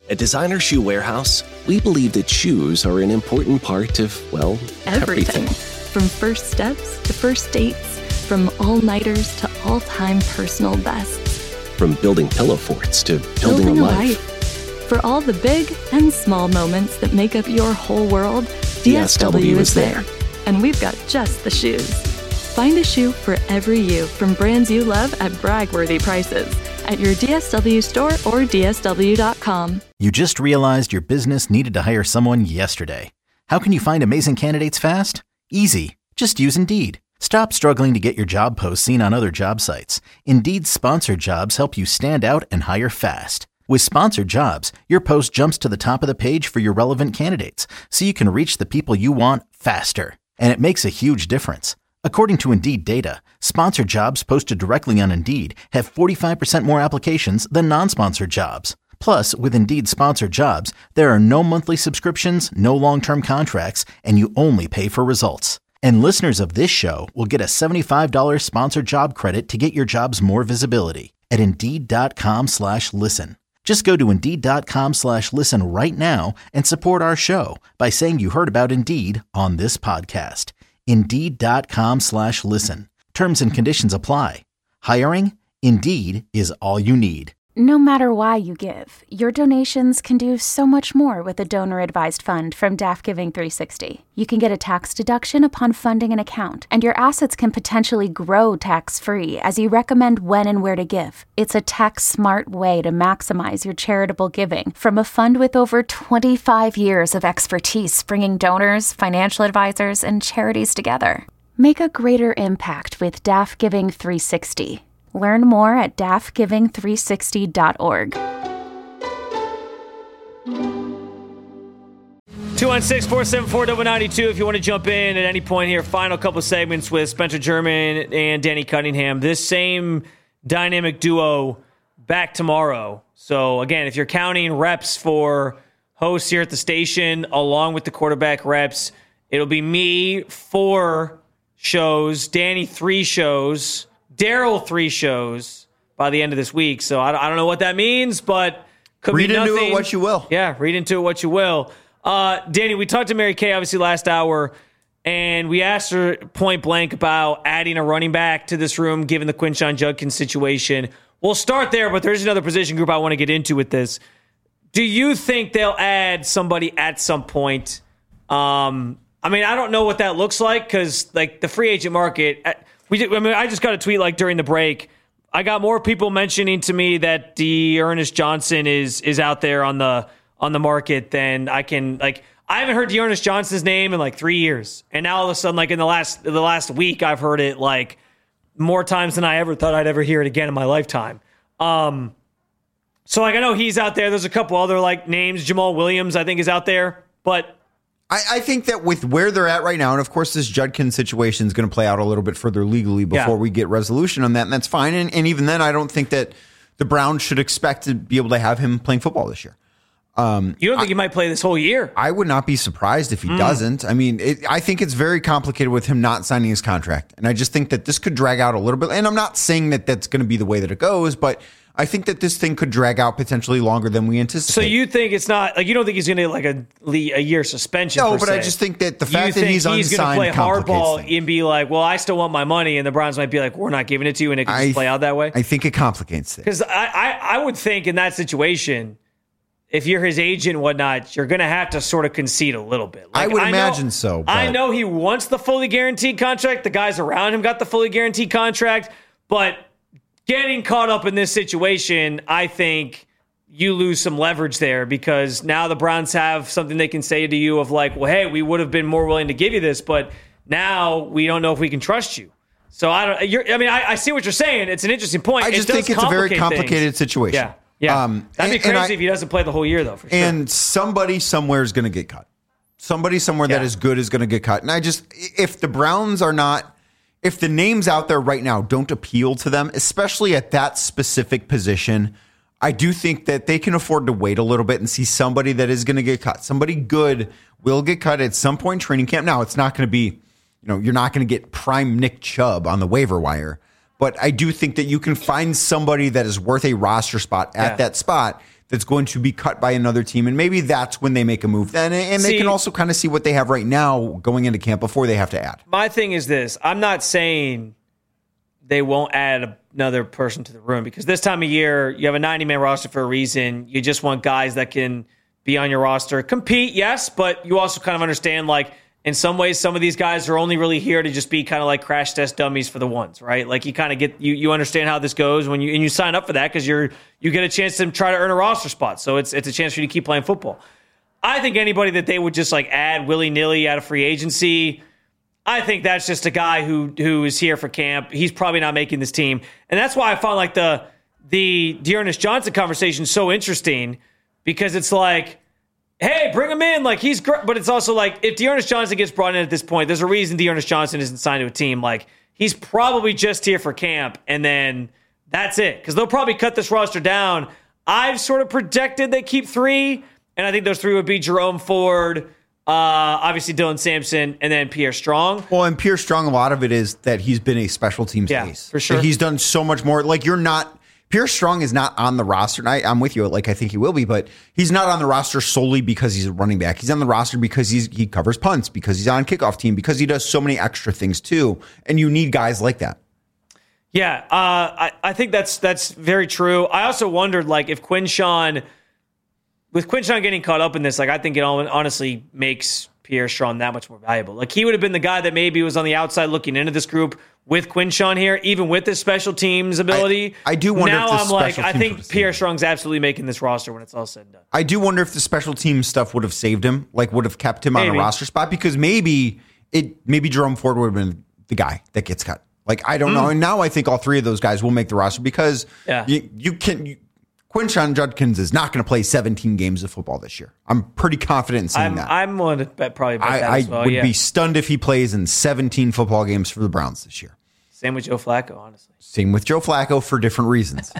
At Designer Shoe Warehouse, we believe that shoes are an important part of, well, everything. From first steps to first dates, from all-nighters to all-time personal bests. From building pillow forts to building a life. For all the big and small moments that make up your whole world, DSW is there. And we've got just the shoes. Find a shoe for every you from brands you love at brag-worthy prices at your DSW store or DSW.com. You just realized your business needed to hire someone yesterday. How can you find amazing candidates fast? Easy. Just use Indeed. Stop struggling to get your job posts seen on other job sites. Indeed's sponsored jobs help you stand out and hire fast. With sponsored jobs, your post jumps to the top of the page for your relevant candidates, so you can reach the people you want faster. And it makes a huge difference. According to Indeed data, sponsored jobs posted directly on Indeed have 45% more applications than non-sponsored jobs. Plus, with Indeed sponsored jobs, there are no monthly subscriptions, no long-term contracts, and you only pay for results. And listeners of this show will get a $75 sponsored job credit to get your jobs more visibility at Indeed.com/listen. Just go to Indeed.com/listen right now and support our show by saying you heard about Indeed on this podcast. Indeed.com/listen. Terms and conditions apply. Hiring? Indeed is all you need. No matter why you give, your donations can do so much more with a donor-advised fund from DAF Giving 360. You can get a tax deduction upon funding an account, and your assets can potentially grow tax-free as you recommend when and where to give. It's a tax-smart way to maximize your charitable giving from a fund with over 25 years of expertise bringing donors, financial advisors, and charities together. Make a greater impact with DAF Giving 360. Learn more at dafgiving360.org. 216-474-92 if you want to jump in at any point here. Final couple of segments with Spencer German and Danny Cunningham. This same dynamic duo back tomorrow. So, again, if you're counting reps for hosts here at the station along with the quarterback reps, it'll be me 4 shows, Danny 3 shows, Daryl 3 shows by the end of this week. So I don't know what that means, but could be nothing. Read into it what you will. Yeah, read into it what you will. Danny, we talked to Mary Kay obviously last hour, and we asked her point blank about adding a running back to this room given the Quinshon Judkins situation. We'll start there, but there's another position group I want to get into with this. Do you think they'll add somebody at some point? I mean, I don't know what that looks like because, like, the free agent market – I just got a tweet like during the break. I got more people mentioning to me that D'Ernest Johnson is out there on the market than I can. Like, I haven't heard D'Ernest Johnson's name in like 3 years, and now all of a sudden, like in the last week, I've heard it like more times than I ever thought I'd ever hear it again in my lifetime. So like I know he's out there. There's a couple other like names. Jamal Williams I think is out there, but. I think that with where they're at right now, and of course this Judkins situation is going to play out a little bit further legally before we get resolution on that, and that's fine. And even then, I don't think that the Browns should expect to be able to have him playing football this year. You don't think he might play this whole year? I would not be surprised if he doesn't. I mean, I think it's very complicated with him not signing his contract, and I just think that this could drag out a little bit. And I'm not saying that that's going to be the way that it goes, but I think that this thing could drag out potentially longer than we anticipate. So you think it's not like you don't think he's going to get like a year suspension? No, but I just think that the fact that he's unsigned going to play hardball and be like, "Well, I still want my money," and the Browns might be like, "We're not giving it to you," and it could just play out that way. I think it complicates things because I would think in that situation, if you're his agent and whatnot, you're going to have to sort of concede a little bit. Like, I would imagine so. But I know he wants the fully guaranteed contract. The guys around him got the fully guaranteed contract, but getting caught up in this situation, I think you lose some leverage there because now the Browns have something they can say to you of like, well, hey, we would have been more willing to give you this, but now we don't know if we can trust you. So I see what you're saying. It's an interesting point. I just think it's a very complicated situation. Yeah. That'd be crazy if he doesn't play the whole year, though, for sure. And somebody somewhere is going to get cut. Somebody somewhere that is good is going to get cut. And if the Browns are not, if the names out there right now don't appeal to them, especially at that specific position, I do think that they can afford to wait a little bit and see somebody that is going to get cut. Somebody good will get cut at some point in training camp. Now, it's not going to be, you're not going to get prime Nick Chubb on the waiver wire. But I do think that you can find somebody that is worth a roster spot at that spot that's going to be cut by another team, and maybe that's when they make a move then, and they can also kind of see what they have right now going into camp before they have to add. My thing is this. I'm not saying they won't add another person to the room, because this time of year, you have a 90-man roster for a reason. You just want guys that can be on your roster. Compete, yes, but you also kind of understand, like, in some ways, some of these guys are only really here to just be kind of like crash test dummies for the ones, right? Like, you kind of get, you understand how this goes when you sign up for that, because you get a chance to try to earn a roster spot. So it's a chance for you to keep playing football. I think anybody that they would just like add willy-nilly out of free agency, I think that's just a guy who is here for camp. He's probably not making this team. And that's why I found like the D'Ernest Johnson conversation so interesting, because it's like, hey, bring him in. Like, he's great. But it's also like, if D'Ernest Johnson gets brought in at this point, there's a reason D'Ernest Johnson isn't signed to a team. Like, he's probably just here for camp, and then that's it. Because they'll probably cut this roster down. I've sort of projected they keep 3, and I think those 3 would be Jerome Ford, obviously Dylan Sampson, and then Pierre Strong. Well, and Pierre Strong, a lot of it is that he's been a special teams ace. For sure. Like, he's done so much more. Like, Pierre Strong is not on the roster, and I'm with you. Like, I think he will be, but he's not on the roster solely because he's a running back. He's on the roster because he covers punts, because he's on kickoff team, because he does so many extra things too. And you need guys like that. Yeah, I think that's very true. I also wondered, like, if Quinshon getting caught up in this, like, I think it honestly makes Pierre Strong that much more valuable. Like, he would have been the guy that maybe was on the outside looking into this group with Quinshon here, even with his special teams ability. I do wonder now if the I'm like, special I teams think Pierre Strong's absolutely making this roster when it's all said and done. I do wonder if the special team stuff would have saved him, like would have kept him on a roster spot, because maybe Jerome Ford would have been the guy that gets cut. Like, I don't know. And now I think all 3 of those guys will make the roster, because Quinshon Judkins is not going to play 17 games of football this year. I'm pretty confident in saying that. I'm willing to probably bet that as well. I would be stunned if he plays in 17 football games for the Browns this year. Same with Joe Flacco, honestly. Same with Joe Flacco for different reasons.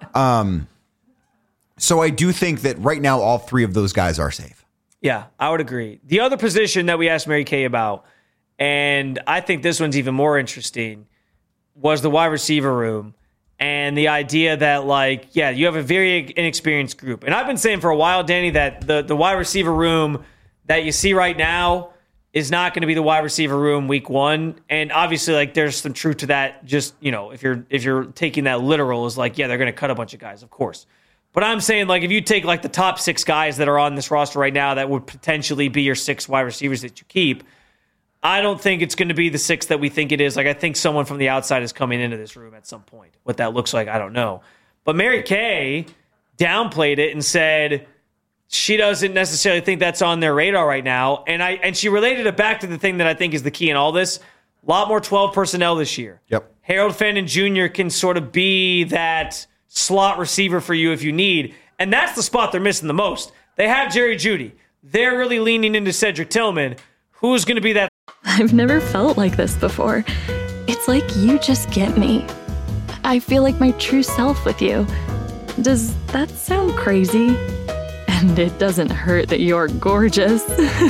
So I do think that right now all 3 of those guys are safe. Yeah, I would agree. The other position that we asked Mary Kay about, and I think this one's even more interesting, was the wide receiver room. And the idea that, like, yeah, you have a very inexperienced group. And I've been saying for a while, Danny, that the wide receiver room that you see right now is not going to be the wide receiver room week 1. And obviously, like, there's some truth to that. Just, if you're taking that literal, is like, yeah, they're going to cut a bunch of guys, of course. But I'm saying, like, if you take, like, the top 6 guys that are on this roster right now that would potentially be your 6 wide receivers that you keep, I don't think it's going to be the 6 that we think it is. Like, I think someone from the outside is coming into this room at some point. What that looks like, I don't know. But Mary Kay downplayed it and said she doesn't necessarily think that's on their radar right now. And she related it back to the thing that I think is the key in all this. A lot more 12 personnel this year. Yep. Harold Fenton Jr. can sort of be that slot receiver for you if you need. And that's the spot they're missing the most. They have Jerry Jeudy. They're really leaning into Cedric Tillman. Who's going to be that? I've never felt like this before. It's like you just get me. I feel like my true self with you. Does that sound crazy? And it doesn't hurt that you're gorgeous.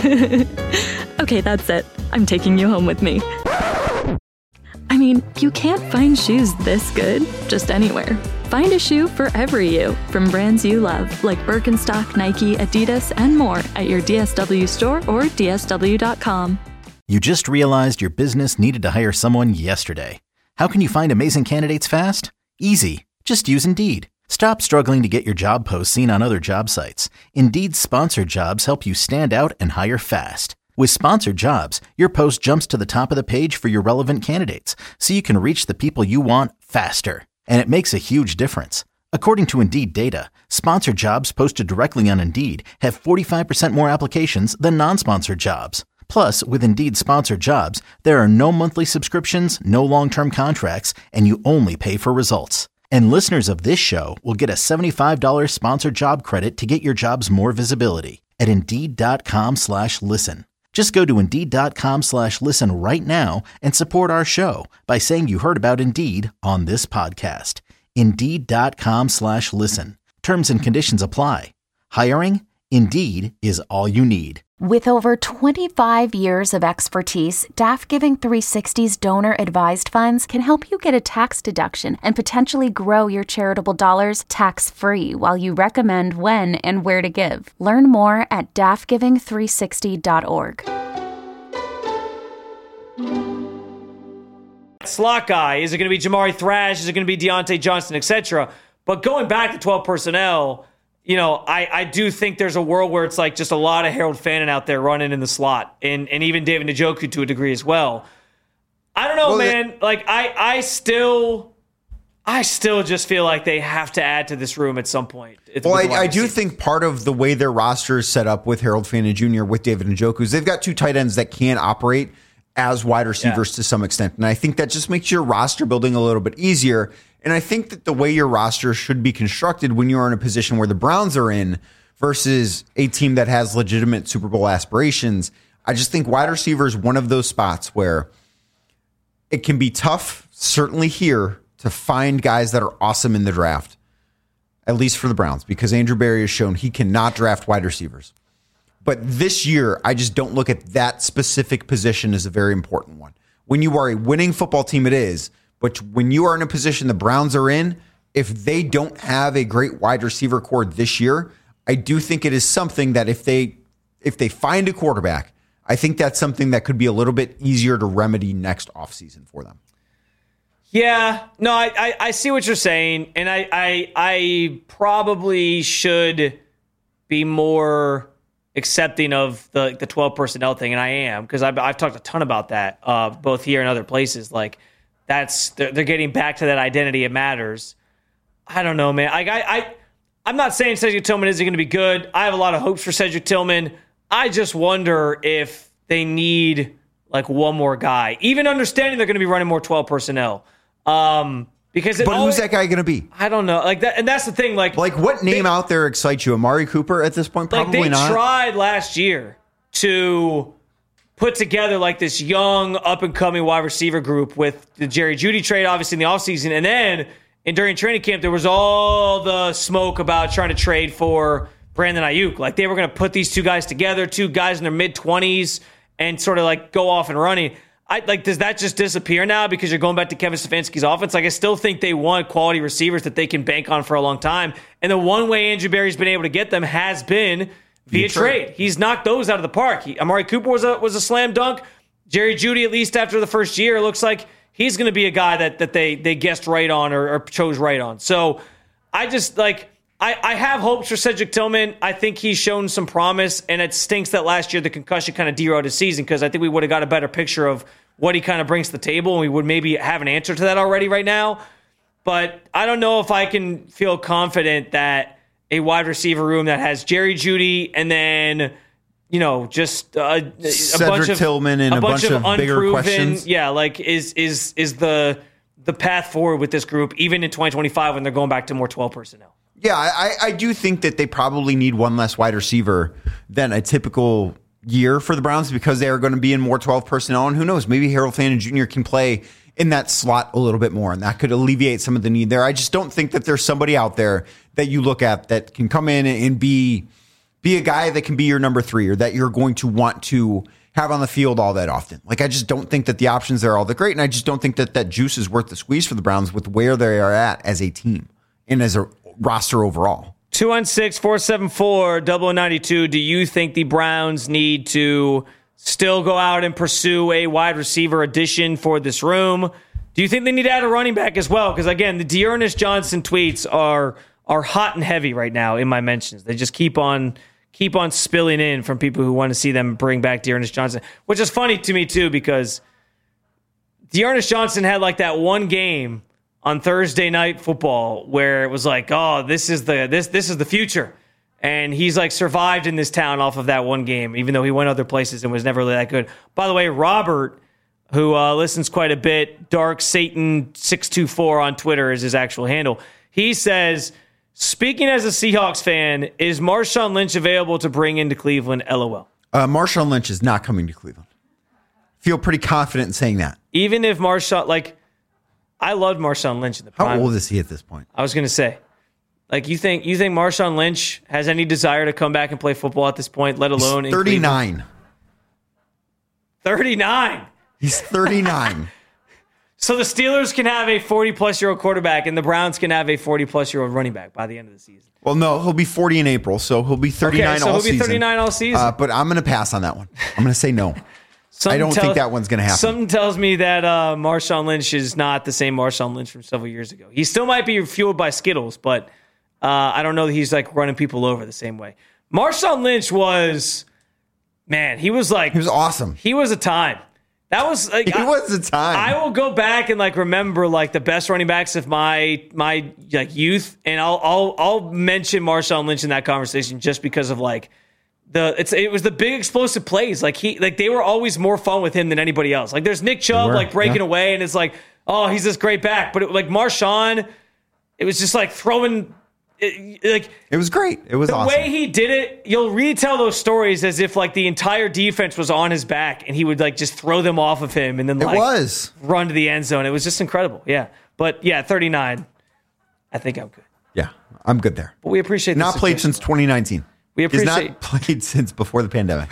Okay, that's it. I'm taking you home with me. I mean, you can't find shoes this good just anywhere. Find a shoe for every you from brands you love, like Birkenstock, Nike, Adidas, and more at your DSW store or DSW.com. You just realized your business needed to hire someone yesterday. How can you find amazing candidates fast? Easy. Just use Indeed. Stop struggling to get your job posts seen on other job sites. Indeed's sponsored jobs help you stand out and hire fast. With sponsored jobs, your post jumps to the top of the page for your relevant candidates, so you can reach the people you want faster. And it makes a huge difference. According to Indeed data, sponsored jobs posted directly on Indeed have 45% more applications than non-sponsored jobs. Plus, with Indeed sponsored jobs, there are no monthly subscriptions, no long-term contracts, and you only pay for results. And listeners of this show will get a $75 sponsored job credit to get your jobs more visibility at Indeed.com/listen. Just go to Indeed.com/listen right now and support our show by saying you heard about Indeed on this podcast. Indeed.com/listen. Terms and conditions apply. Hiring? Indeed is all you need. With over 25 years of expertise, DAF Giving 360's donor-advised funds can help you get a tax deduction and potentially grow your charitable dollars tax-free while you recommend when and where to give. Learn more at dafgiving360.org. Slot guy, is it going to be Jamari Thrash? Is it going to be Deontay Johnson, etc.? But going back to 12 personnel, I do think there's a world where it's like just a lot of Harold Fannin out there running in the slot, and even David Njoku to a degree as well. I don't know, man. I still just feel like they have to add to this room at some point. I do think part of the way their roster is set up with Harold Fannin Jr., with David Njoku, is they've got two tight ends that can operate as wide receivers to some extent. And I think that just makes your roster building a little bit easier. And I think that the way your roster should be constructed when you're in a position where the Browns are in versus a team that has legitimate Super Bowl aspirations, I just think wide receiver is one of those spots where it can be tough, certainly here, to find guys that are awesome in the draft, at least for the Browns, because Andrew Berry has shown he cannot draft wide receivers. But this year, I just don't look at that specific position as a very important one. When you are a winning football team, it is. But when you are in a position the Browns are in, if they don't have a great wide receiver core this year, I do think it is something that if they find a quarterback, I think that's something that could be a little bit easier to remedy next offseason for them. Yeah, no, I see what you're saying, and I probably should be more accepting of the 12 personnel thing, and I am, because I've talked a ton about that, both here and other places. Like, they're getting back to that identity. It matters. I don't know, man. I'm not saying Cedric Tillman isn't going to be good. I have a lot of hopes for Cedric Tillman. I just wonder if they need like one more guy, even understanding they're going to be running more 12 personnel. Who's that guy going to be? I don't know. Like that, and that's the thing. Like what name out there excites you? Amari Cooper at this point? Probably not. They tried last year to put together like this young, up-and-coming wide receiver group with the Jerry Jeudy trade, obviously, in the offseason. And then during training camp, there was all the smoke about trying to trade for Brandon Ayuk. Like, they were going to put these two guys together, two guys in their mid-20s, and sort of, like, go off and running. Does that just disappear now because you're going back to Kevin Stefanski's offense? Like, I still think they want quality receivers that they can bank on for a long time. And the one way Andrew Berry's been able to get them has been via trade. He's knocked those out of the park. Amari Cooper was a slam dunk. Jerry Jeudy, at least after the first year, looks like he's going to be a guy that they guessed right on or chose right on. So I just I have hopes for Cedric Tillman. I think he's shown some promise, and it stinks that last year the concussion kind of derailed his season, because I think we would have got a better picture of what he kind of brings to the table, and we would maybe have an answer to that already right now. But I don't know if I can feel confident that a wide receiver room that has Jerry Jeudy and then, just a bunch of Tillman and a bunch of bigger questions. Yeah, like is the path forward with this group, even in 2025 when they're going back to more 12 personnel. Yeah, I do think that they probably need one less wide receiver than a typical year for the Browns, because they are going to be in more 12 personnel. And who knows, maybe Harold Fannin Jr. can play in that slot a little bit more, and that could alleviate some of the need there. I just don't think that there's somebody out there that you look at that can come in and be a guy that can be your number 3, or that you're going to want to have on the field all that often. Like, I just don't think that the options there are all that great, and I just don't think that juice is worth the squeeze for the Browns with where they are at as a team and as a roster overall. 216-474-0092. Do you think the Browns need to still go out and pursue a wide receiver addition for this room? Do you think they need to add a running back as well? Because, again, the D'Ernest Johnson tweets are hot and heavy right now in my mentions. They just keep on spilling in from people who want to see them bring back D'Ernest Johnson, which is funny to me, too, because D'Ernest Johnson had like that one game on Thursday Night Football where it was like, oh, this is the future. And he's like survived in this town off of that one game, even though he went other places and was never really that good. By the way, Robert, who listens quite a bit, Dark Satan 624 on Twitter is his actual handle. He says, speaking as a Seahawks fan, is Marshawn Lynch available to bring into Cleveland? LOL. Marshawn Lynch is not coming to Cleveland. Feel pretty confident in saying that. Even if Marshawn, I loved Marshawn Lynch in the prime. How old is he at this point? I was going to say. Like, you think Marshawn Lynch has any desire to come back and play football at this point, let alone He's 39. 39. He's 39. So the Steelers can have a 40-plus-year-old quarterback, and the Browns can have a 40-plus-year-old running back by the end of the season. Well, no, he'll be 40 in April, so he'll be 39 all season. So he'll be 39 all season. But I'm going to pass on that one. I'm going to say no. I don't think that one's going to happen. Something tells me that Marshawn Lynch is not the same Marshawn Lynch from several years ago. He still might be fueled by Skittles, but I don't know that he's like running people over the same way. Marshawn Lynch was, man, he was awesome. He was a time. That was like, it was a time. I will go back and like remember like the best running backs of my like youth, and I'll mention Marshawn Lynch in that conversation just because of like it was the big explosive plays. Like they were always more fun with him than anybody else. Like there's Nick Chubb like breaking away, and it's like, oh, he's this great back, but like Marshawn, it was just like throwing. It was great. It was awesome. The way he did it, you'll retell those stories as if like the entire defense was on his back and he would like just throw them off of him and then like run to the end zone. It was just incredible. Yeah. But yeah, 39. I think I'm good. Yeah, I'm good there. But we appreciate not played since 2019. We appreciate He's not played since before the pandemic.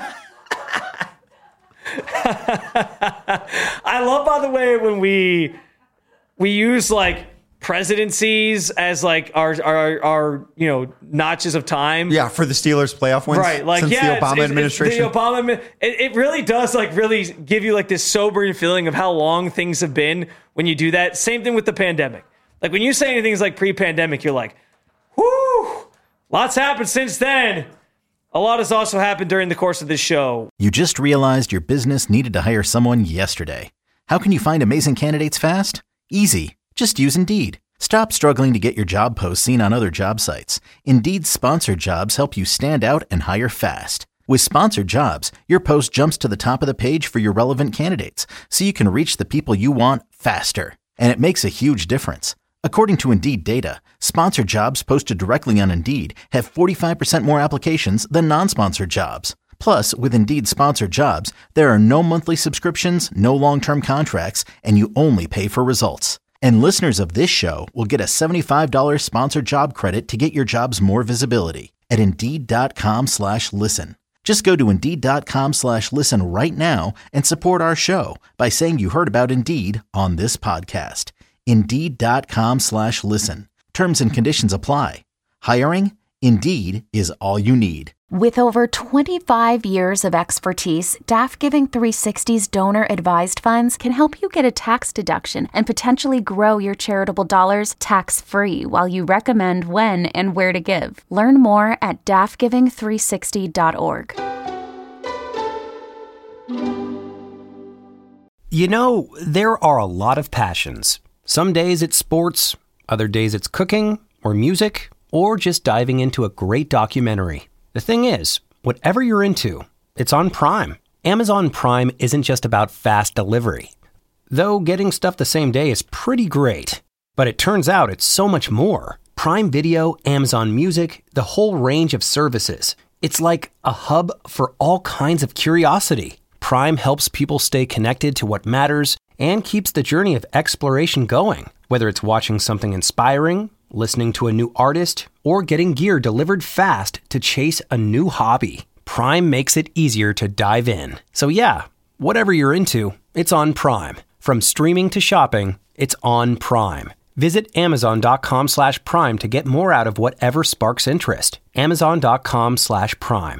I love, by the way, when we use like presidencies as like our notches of time. Yeah, for the Steelers playoff wins. Right, like since the Obama administration. It really does like really give you like this sobering feeling of how long things have been when you do that. Same thing with the pandemic. Like when you say anything like pre-pandemic, you're like, whoo, lots happened since then. A lot has also happened during the course of this show. You just realized your business needed to hire someone yesterday. How can you find amazing candidates fast? Easy. Just use Indeed. Stop struggling to get your job posts seen on other job sites. Indeed's sponsored jobs help you stand out and hire fast. With sponsored jobs, your post jumps to the top of the page for your relevant candidates, so you can reach the people you want faster. And it makes a huge difference. According to Indeed data, sponsored jobs posted directly on Indeed have 45% more applications than non-sponsored jobs. Plus, with Indeed sponsored jobs, there are no monthly subscriptions, no long-term contracts, and you only pay for results. And listeners of this show will get a $75 sponsored job credit to get your jobs more visibility at Indeed.com/listen. Just go to Indeed.com/listen right now and support our show by saying you heard about Indeed on this podcast. Indeed.com/listen. Terms and conditions apply. Hiring? Indeed is all you need. With over 25 years of expertise, DAF Giving 360's donor-advised funds can help you get a tax deduction and potentially grow your charitable dollars tax-free while you recommend when and where to give. Learn more at dafgiving360.org. You know, there are a lot of passions. Some days it's sports, other days it's cooking or music, or just diving into a great documentary. The thing is, whatever you're into, it's on Prime. Amazon Prime isn't just about fast delivery. Though getting stuff the same day is pretty great. But it turns out it's so much more. Prime Video, Amazon Music, the whole range of services. It's like a hub for all kinds of curiosity. Prime helps people stay connected to what matters and keeps the journey of exploration going. Whether it's watching something inspiring, listening to a new artist, or getting gear delivered fast to chase a new hobby, Prime makes it easier to dive in. So yeah, whatever you're into, it's on Prime. From streaming to shopping, it's on Prime. Visit Amazon.com/Prime to get more out of whatever sparks interest. Amazon.com/Prime.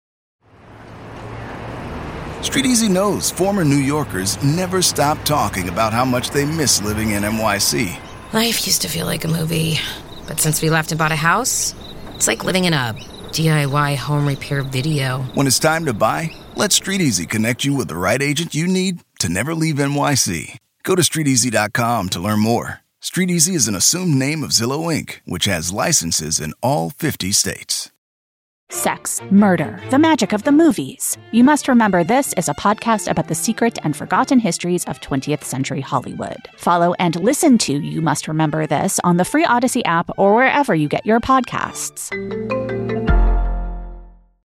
StreetEasy knows former New Yorkers never stop talking about how much they miss living in NYC. Life used to feel like a movie, but since we left and bought a house, it's like living in a DIY home repair video. When it's time to buy, let StreetEasy connect you with the right agent you need to never leave NYC. Go to StreetEasy.com to learn more. StreetEasy is an assumed name of Zillow Inc., which has licenses in all 50 states. Sex, murder, the magic of the movies. You Must Remember This is a podcast about the secret and forgotten histories of 20th century Hollywood. Follow and listen to You Must Remember This on the free Odyssey app or wherever you get your podcasts.